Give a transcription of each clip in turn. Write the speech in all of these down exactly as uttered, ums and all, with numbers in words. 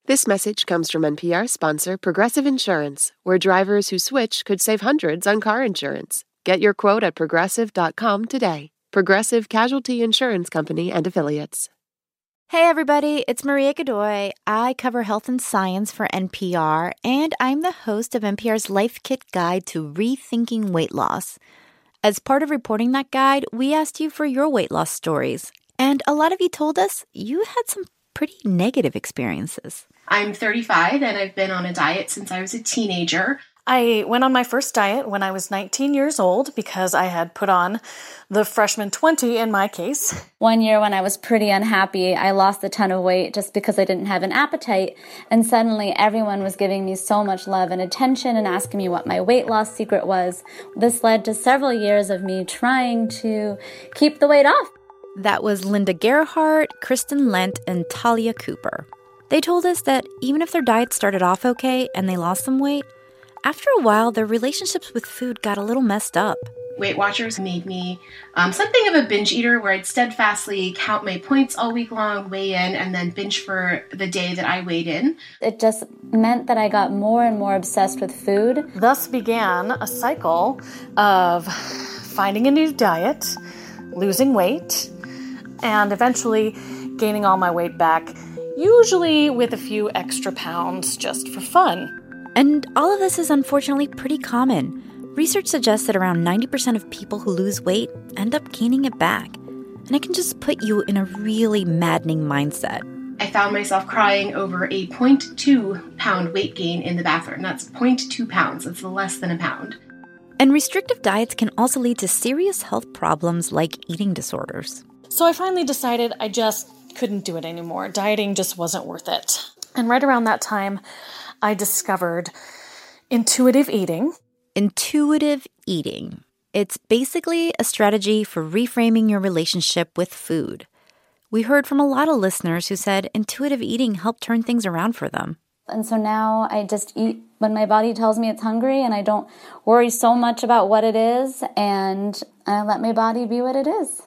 This message comes from N P R sponsor Progressive Insurance, where drivers who switch could save hundreds on car insurance. Get your quote at progressive dot com today. Progressive Casualty Insurance Company and Affiliates. Hey everybody, it's Maria Godoy. I cover health and science for N P R, and I'm the host of N P R's Life Kit Guide to Rethinking Weight Loss. As part of reporting that guide, we asked you for your weight loss stories, and a lot of you told us you had some pretty negative experiences. I'm thirty-five, and I've been on a diet since I was a teenager. I went on my first diet when I was nineteen years old because I had put on the freshman twenty in my case. One year when I was pretty unhappy, I lost a ton of weight just because I didn't have an appetite. And suddenly everyone was giving me so much love and attention and asking me what my weight loss secret was. This led to several years of me trying to keep the weight off. That was Linda Gerhardt, Kristen Lent, and Talia Cooper. They told us that even if their diet started off okay and they lost some weight, after a while, their relationships with food got a little messed up. Weight Watchers made me um, something of a binge eater where I'd steadfastly count my points all week long, weigh in, and then binge for the day that I weighed in. It just meant that I got more and more obsessed with food. Thus began a cycle of finding a new diet, losing weight, and eventually gaining all my weight back, usually with a few extra pounds just for fun. And all of this is unfortunately pretty common. Research suggests that around ninety percent of people who lose weight end up gaining it back. And it can just put you in a really maddening mindset. I found myself crying over a zero point two pound weight gain in the bathroom. That's zero point two pounds. That's less than a pound. And restrictive diets can also lead to serious health problems like eating disorders. So I finally decided I just couldn't do it anymore. Dieting just wasn't worth it. And right around that time, I discovered intuitive eating. Intuitive eating. It's basically a strategy for reframing your relationship with food. We heard from a lot of listeners who said intuitive eating helped turn things around for them. And so now I just eat when my body tells me it's hungry, and I don't worry so much about what it is, and I let my body be what it is.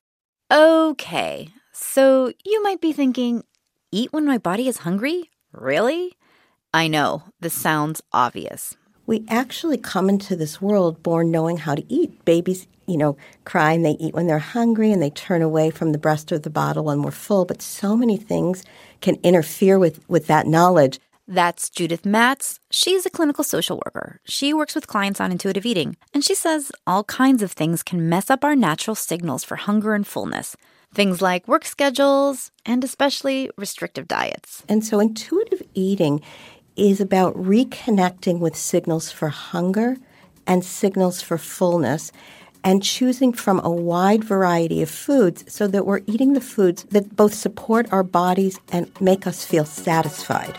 Okay, so you might be thinking, eat when my body is hungry? Really? I know, this sounds obvious. We actually come into this world born knowing how to eat. Babies, you know, cry and they eat when they're hungry and they turn away from the breast or the bottle when we're full. But so many things can interfere with, with that knowledge. That's Judith Matz. She's a clinical social worker. She works with clients on intuitive eating. And she says all kinds of things can mess up our natural signals for hunger and fullness. Things like work schedules and especially restrictive diets. And so intuitive eating is about reconnecting with signals for hunger and signals for fullness and choosing from a wide variety of foods so that we're eating the foods that both support our bodies and make us feel satisfied.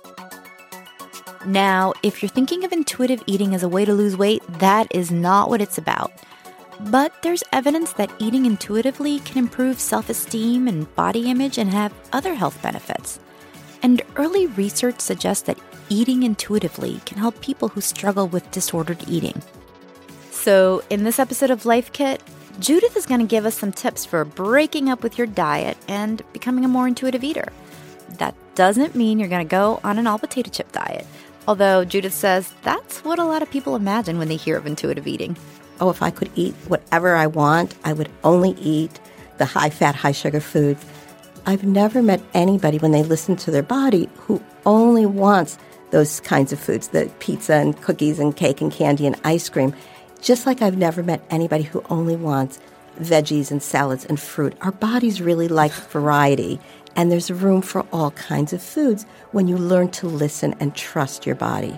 Now, if you're thinking of intuitive eating as a way to lose weight, that is not what it's about. But there's evidence that eating intuitively can improve self-esteem and body image and have other health benefits. And early research suggests that eating intuitively can help people who struggle with disordered eating. So in this episode of Life Kit, Judith is going to give us some tips for breaking up with your diet and becoming a more intuitive eater. That doesn't mean you're going to go on an all-potato chip diet, although Judith says that's what a lot of people imagine when they hear of intuitive eating. Oh, if I could eat whatever I want, I would only eat the high-fat, high-sugar foods. I've never met anybody when they listen to their body who only wants those kinds of foods, the pizza and cookies and cake and candy and ice cream, just like I've never met anybody who only wants veggies and salads and fruit. Our bodies really like variety, and there's room for all kinds of foods when you learn to listen and trust your body.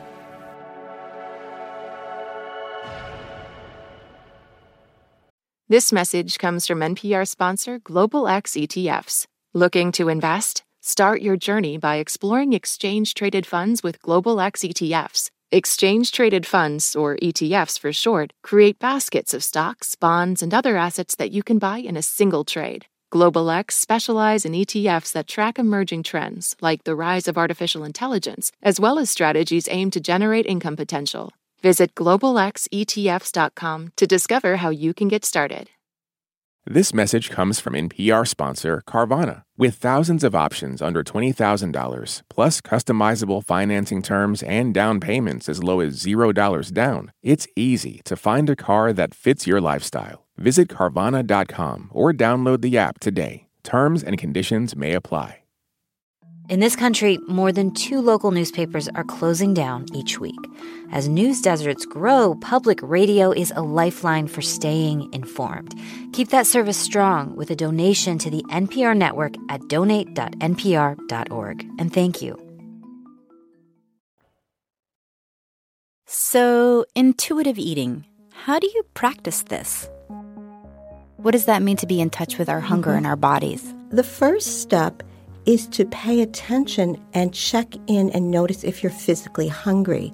This message comes from N P R sponsor Global X E T Fs. Looking to invest? Start your journey by exploring exchange-traded funds with Global X E T Fs. Exchange-traded funds, or E T Fs for short, create baskets of stocks, bonds, and other assets that you can buy in a single trade. Global X specialize in E T Fs that track emerging trends, like the rise of artificial intelligence, as well as strategies aimed to generate income potential. Visit global x e t f s dot com to discover how you can get started. This message comes from N P R sponsor Carvana. With thousands of options under twenty thousand dollars, plus customizable financing terms and down payments as low as zero dollars down, it's easy to find a car that fits your lifestyle. Visit Carvana dot com or download the app today. Terms and conditions may apply. In this country, more than two local newspapers are closing down each week. As news deserts grow, public radio is a lifeline for staying informed. Keep that service strong with a donation to the N P R network at donate dot n p r dot org. And thank you. So, intuitive eating. How do you practice this? What does that mean to be in touch with our hunger Mm-hmm. and our bodies? The first step is to pay attention and check in and notice if you're physically hungry.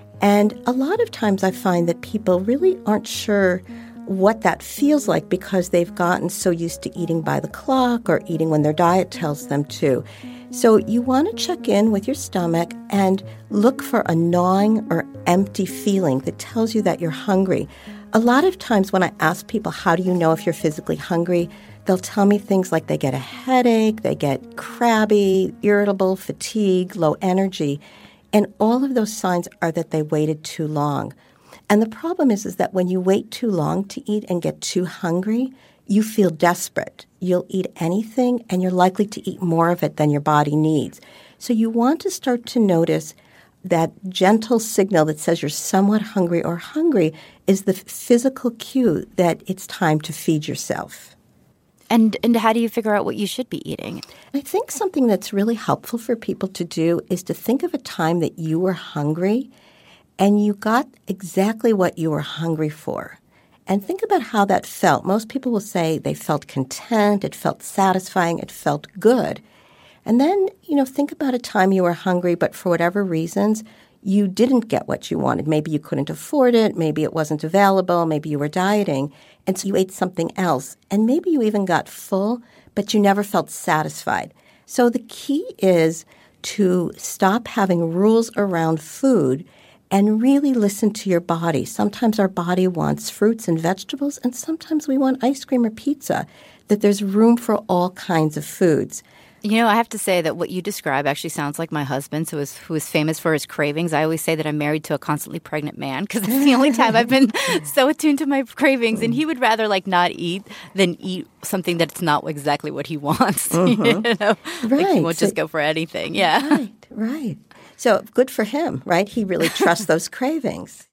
And a lot of times I find that people really aren't sure what that feels like because they've gotten so used to eating by the clock or eating when their diet tells them to. So you want to check in with your stomach and look for a gnawing or empty feeling that tells you that you're hungry. A lot of times when I ask people, how do you know if you're physically hungry, they'll tell me things like they get a headache, they get crabby, irritable, fatigue, low energy. And all of those signs are that they waited too long. And the problem is, is that when you wait too long to eat and get too hungry, you feel desperate. You'll eat anything, and you're likely to eat more of it than your body needs. So you want to start to notice that gentle signal that says you're somewhat hungry or hungry is the physical cue that it's time to feed yourself. And and how do you figure out what you should be eating? I think something that's really helpful for people to do is to think of a time that you were hungry and you got exactly what you were hungry for. And think about how that felt. Most people will say they felt content, it felt satisfying, it felt good. And then, you know, think about a time you were hungry, but for whatever reasons, you didn't get what you wanted. Maybe you couldn't afford it, maybe it wasn't available, maybe you were dieting, and so you ate something else. And maybe you even got full, but you never felt satisfied. So the key is to stop having rules around food and really listen to your body. Sometimes our body wants fruits and vegetables, and sometimes we want ice cream or pizza, that there's room for all kinds of foods. You know, I have to say that what you describe actually sounds like my husband, who is, who is famous for his cravings. I always say that I'm married to a constantly pregnant man because that's the only time I've been so attuned to my cravings. And he would rather like not eat than eat something that's not exactly what he wants. Mm-hmm. You know? Right. Like he won't So, just go for anything. Yeah. Right, right. So good for him, right? He really trusts those cravings.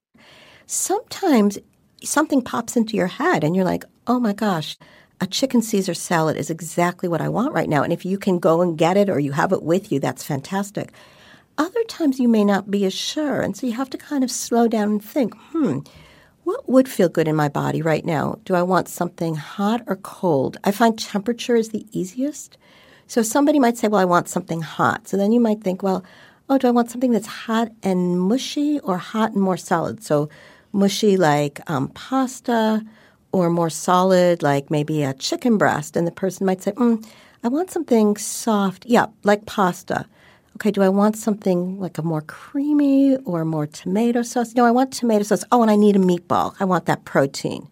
Sometimes something pops into your head and you're like, oh my gosh, a chicken Caesar salad is exactly what I want right now. And if you can go and get it or you have it with you, that's fantastic. Other times you may not be as sure. And so you have to kind of slow down and think, hmm, what would feel good in my body right now? Do I want something hot or cold? I find temperature is the easiest. So somebody might say, well, I want something hot. So then you might think, well, oh, do I want something that's hot and mushy or hot and more solid? So mushy like um, pasta, or more solid, like maybe a chicken breast. And the person might say, mm, I want something soft. Yeah, like pasta. Okay, do I want something like a more creamy or more tomato sauce? No, I want tomato sauce. Oh, and I need a meatball. I want that protein.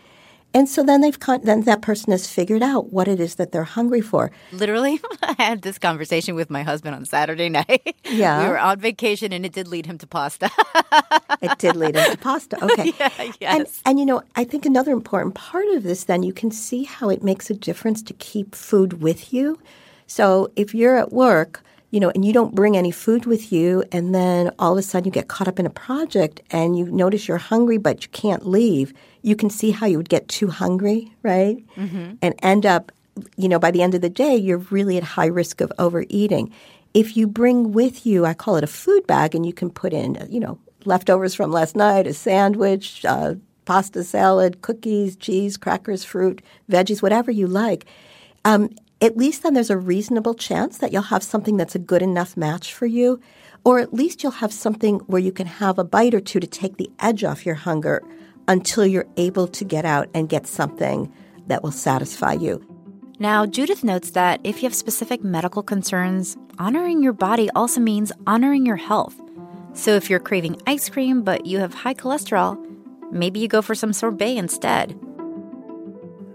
And so then they've con- then that person has figured out what it is that they're hungry for. Literally, I had this conversation with my husband on Saturday night. Yeah. We were on vacation and it did lead him to pasta. It did lead into pasta. Okay. Yeah, yes. And, and, you know, I think another important part of this, then, you can see how it makes a difference to keep food with you. So if you're at work, you know, and you don't bring any food with you, and then all of a sudden you get caught up in a project and you notice you're hungry but you can't leave, you can see how you would get too hungry, right? Mm-hmm. And end up, you know, by the end of the day, you're really at high risk of overeating. If you bring with you, I call it a food bag, and you can put in, you know, leftovers from last night, a sandwich, uh, pasta salad, cookies, cheese, crackers, fruit, veggies, whatever you like, um, at least then there's a reasonable chance that you'll have something that's a good enough match for you, or at least you'll have something where you can have a bite or two to take the edge off your hunger until you're able to get out and get something that will satisfy you. Now, Judith notes that if you have specific medical concerns, honoring your body also means honoring your health. So if you're craving ice cream but you have high cholesterol, maybe you go for some sorbet instead.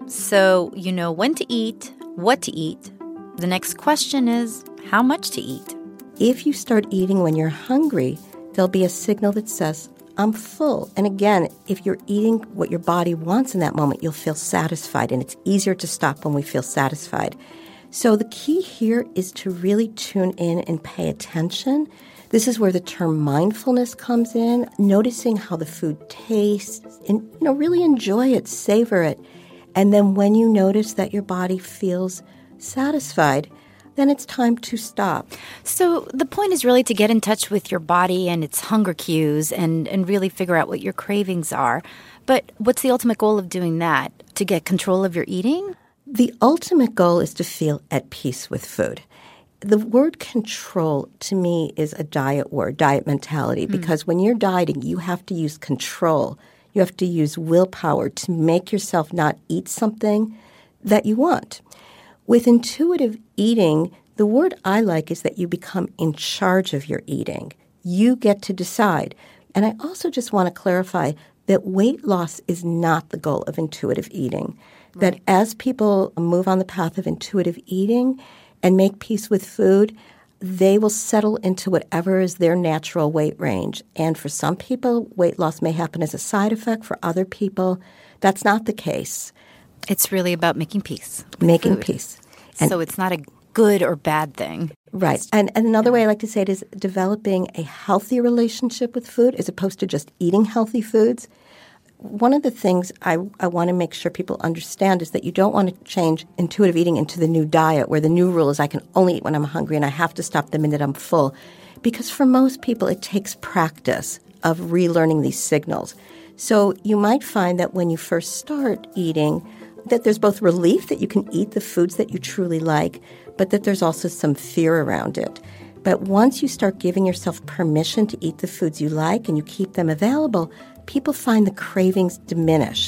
So you know when to eat, what to eat. The next question is how much to eat. If you start eating when you're hungry, there'll be a signal that says, I'm full. And again, if you're eating what your body wants in that moment, you'll feel satisfied. And it's easier to stop when we feel satisfied. So the key here is to really tune in and pay attention. This is where the term mindfulness comes in, noticing how the food tastes and, you know, really enjoy it, savor it. And then when you notice that your body feels satisfied, then it's time to stop. So the point is really to get in touch with your body and its hunger cues and, and really figure out what your cravings are. But what's the ultimate goal of doing that? To get control of your eating? The ultimate goal is to feel at peace with food. The word control to me is a diet word, diet mentality, mm. because when you're dieting, you have to use control. You have to use willpower to make yourself not eat something that you want. With intuitive eating, the word I like is that you become in charge of your eating. You get to decide. And I also just want to clarify that weight loss is not the goal of intuitive eating. Right. That as people move on the path of intuitive eating and make peace with food, they will settle into whatever is their natural weight range. And for some people, weight loss may happen as a side effect. For other people, that's not the case. It's really about making peace. Making food. peace. And so it's not a good or bad thing. Right. And, and another way I like to say it is developing a healthy relationship with food as opposed to just eating healthy foods. One of the things I, I want to make sure people understand is that you don't want to change intuitive eating into the new diet where the new rule is I can only eat when I'm hungry and I have to stop the minute I'm full. Because for most people, it takes practice of relearning these signals. So you might find that when you first start eating, that there's both relief that you can eat the foods that you truly like, but that there's also some fear around it. But once you start giving yourself permission to eat the foods you like and you keep them available, people find the cravings diminish.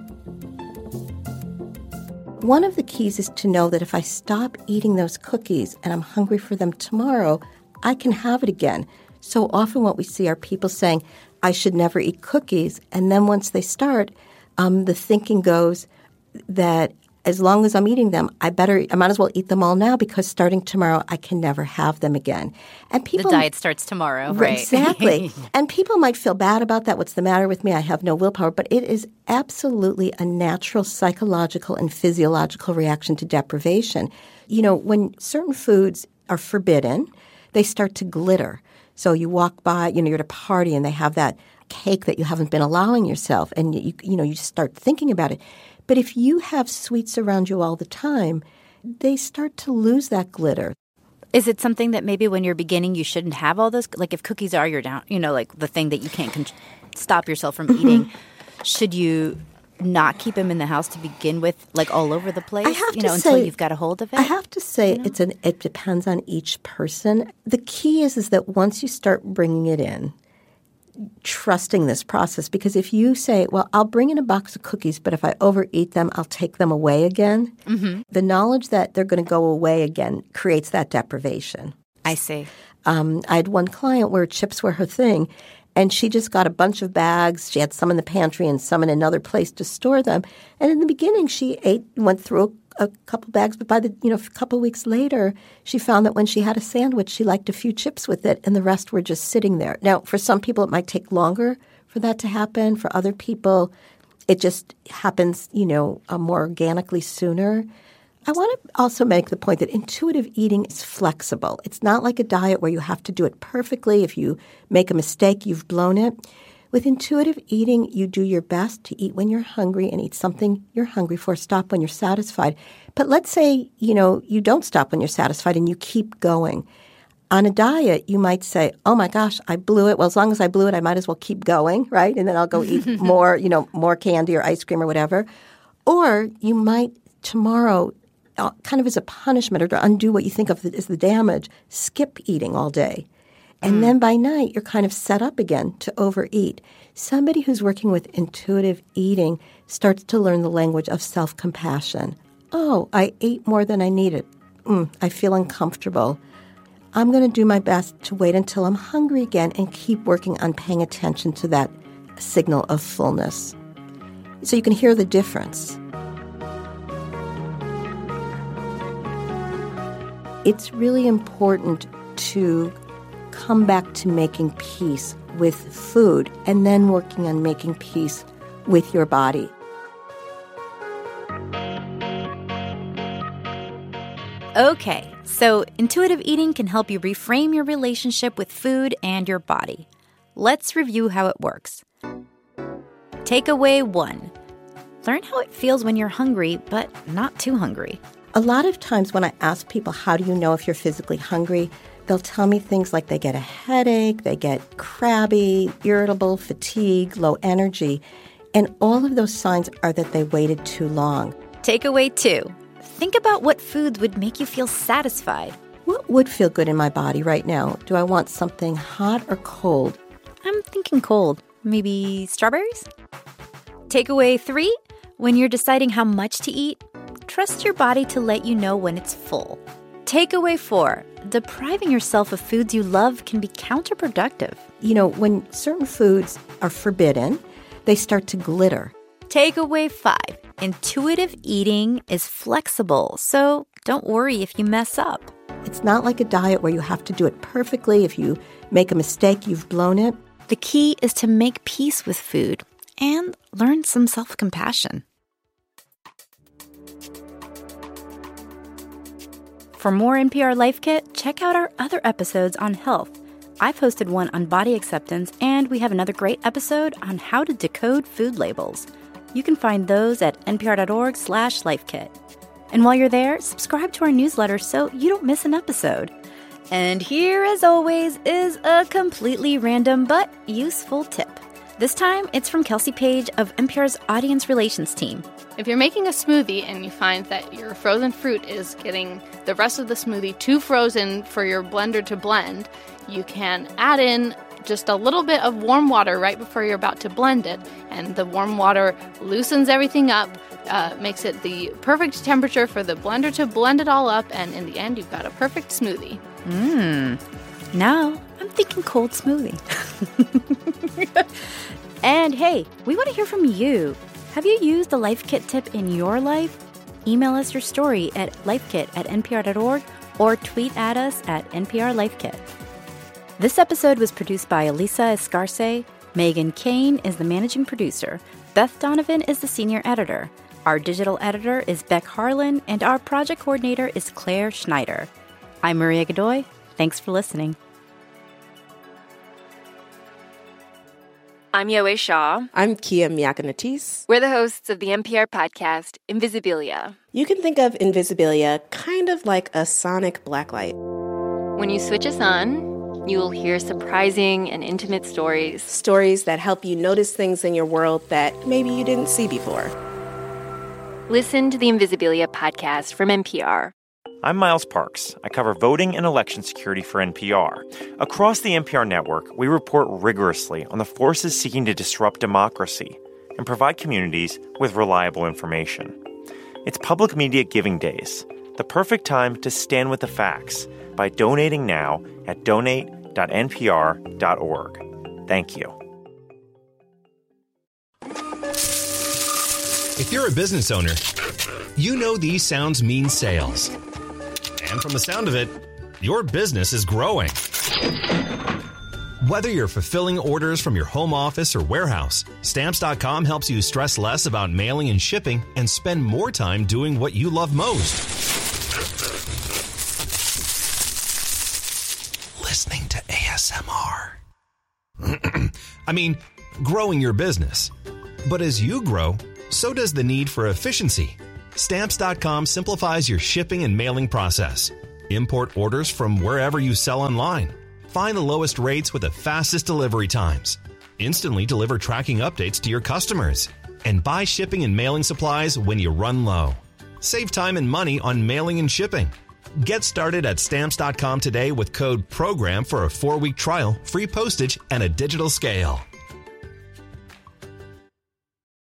One of the keys is to know that if I stop eating those cookies and I'm hungry for them tomorrow, I can have it again. So often what we see are people saying, I should never eat cookies. And then once they start, um, the thinking goes that as long as I'm eating them, I better, I might as well eat them all now because starting tomorrow, I can never have them again. And people, the diet starts tomorrow, right? Exactly. And people might feel bad about that. What's the matter with me? I have no willpower. But it is absolutely a natural psychological and physiological reaction to deprivation. You know, when certain foods are forbidden, they start to glitter. So you walk by, you know, you're at a party and they have that cake that you haven't been allowing yourself. And, you, you know, you start thinking about it. But if you have sweets around you all the time, they start to lose that glitter. Is it something that maybe when you're beginning you shouldn't have all those? Like if cookies are your down, you know, like the thing that you can't con- stop yourself from eating, should you not keep them in the house to begin with, like all over the place? I have you know, to until say, you've got a hold of it. I have to say, you know? it's an. It depends on each person. The key is is that once you start bringing it in, trusting this process, because if you say, well, I'll bring in a box of cookies, but if I overeat them, I'll take them away again, mm-hmm. the knowledge that they're going to go away again creates that deprivation. I see. Um, I had one client where chips were her thing, and she just got a bunch of bags. She had some in the pantry and some in another place to store them. And in the beginning, she ate, went through a, a couple bags, but by the you know a couple weeks later, she found that when she had a sandwich, she liked a few chips with it, and the rest were just sitting there. Now, for some people, it might take longer for that to happen. For other people, it just happens, you know, uh, more organically sooner. I want to also make the point that intuitive eating is flexible. It's not like a diet where you have to do it perfectly. If you make a mistake, you've blown it. With intuitive eating, you do your best to eat when you're hungry and eat something you're hungry for. Stop when you're satisfied. But let's say, you know, you don't stop when you're satisfied and you keep going. On a diet, you might say, oh my gosh, I blew it. Well, as long as I blew it, I might as well keep going, right? And then I'll go eat more, you know, more candy or ice cream or whatever. Or you might tomorrow, uh, kind of as a punishment or to undo what you think of as the damage, skip eating all day. And mm. then by night, you're kind of set up again to overeat. Somebody who's working with intuitive eating starts to learn the language of self-compassion. Oh, I ate more than I needed. Mm, I feel uncomfortable. I'm going to do my best to wait until I'm hungry again and keep working on paying attention to that signal of fullness. So you can hear the difference. it's really important to come back to making peace with food and then working on making peace with your body. Okay, so intuitive eating can help you reframe your relationship with food and your body. Let's review how it works. Takeaway one. Learn how it feels when you're hungry, but not too hungry. A lot of times when I ask people, how do you know if you're physically hungry, they'll tell me things like they get a headache, they get crabby, irritable, fatigue, low energy. And all of those signs are that they waited too long. Takeaway two. Think about what foods would make you feel satisfied. What would feel good in my body right now? Do I want something hot or cold? I'm thinking cold. Maybe strawberries? Takeaway three. When you're deciding how much to eat, trust your body to let you know when it's full. Takeaway four. Depriving yourself of foods you love can be counterproductive. You know, when certain foods are forbidden, they start to glitter. Takeaway five. Intuitive eating is flexible, so don't worry if you mess up. It's not like a diet where you have to do it perfectly. If you make a mistake, you've blown it. The key is to make peace with food and learn some self-compassion. For more N P R Life Kit, check out our other episodes on health. I've hosted one on body acceptance, and we have another great episode on how to decode food labels. You can find those at npr.org slash lifekit. And while you're there, subscribe to our newsletter so you don't miss an episode. And here, as always, is a completely random but useful tip. This time, it's from Kelsey Page of N P R's Audience Relations team. If you're making a smoothie and you find that your frozen fruit is getting the rest of the smoothie too frozen for your blender to blend, you can add in just a little bit of warm water right before you're about to blend it. And the warm water loosens everything up, uh, makes it the perfect temperature for the blender to blend it all up. And in the end, you've got a perfect smoothie. Mmm. Now I'm thinking cold smoothie. And hey, we want to hear from you. Have you used a Life Kit tip in your life? Email us your story at lifekit at npr dot org or tweet at us at N P R Life Kit. This episode was produced by Elisa Escarce. Megan Kane is the managing producer. Beth Donovan is the senior editor. Our digital editor is Beck Harlan, and our project coordinator is Claire Schneider. I'm Maria Godoy. Thanks for listening. I'm Yowei Shaw. I'm Kia Miakanatis. We're the hosts of the N P R podcast, Invisibilia. You can think of Invisibilia kind of like a sonic blacklight. When you switch us on, you will hear surprising and intimate stories. Stories that help you notice things in your world that maybe you didn't see before. Listen to the Invisibilia podcast from N P R. I'm Miles Parks. I cover voting and election security for N P R. Across the N P R network, we report rigorously on the forces seeking to disrupt democracy and provide communities with reliable information. It's Public Media Giving Days, the perfect time to stand with the facts by donating now at donate dot n p r dot org. Thank you. If you're a business owner, you know these sounds mean sales. And from the sound of it, your business is growing. Whether you're fulfilling orders from your home office or warehouse, Stamps dot com helps you stress less about mailing and shipping and spend more time doing what you love most. Listening to A S M R. I mean, growing your business. But as you grow, so does the need for efficiency. Stamps dot com simplifies your shipping and mailing process. Import orders from wherever you sell online. Find the lowest rates with the fastest delivery times. Instantly deliver tracking updates to your customers. And buy shipping and mailing supplies when you run low. Save time and money on mailing and shipping. Get started at Stamps dot com today with code PROGRAM for a four-week trial, free postage, and a digital scale.